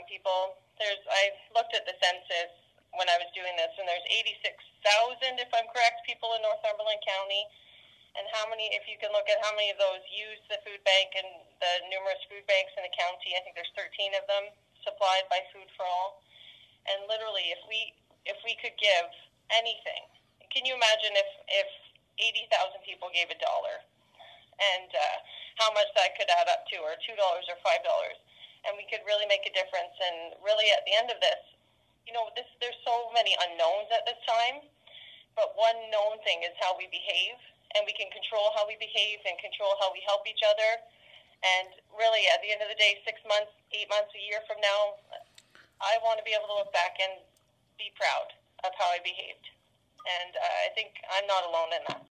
people. I looked at the census when I was doing this, and there's 86,000, if I'm correct, people in Northumberland County. And how many, if you can look at how many of those use the food bank and the numerous food banks in the county, I think there's 13 of them supplied by Food for All. And literally, if we could give anything, can you imagine if 80,000 people gave $1, and how much that could add up to, or $2 or $5, and we could really make a difference. And really, at the end of this, there's so many unknowns at this time, but one known thing is how we behave, and we can control how we behave and control how we help each other. And really, at the end of the day, 6 months, 8 months, a year from now, I want to be able to look back and be proud of how I behaved. And I think I'm not alone in that.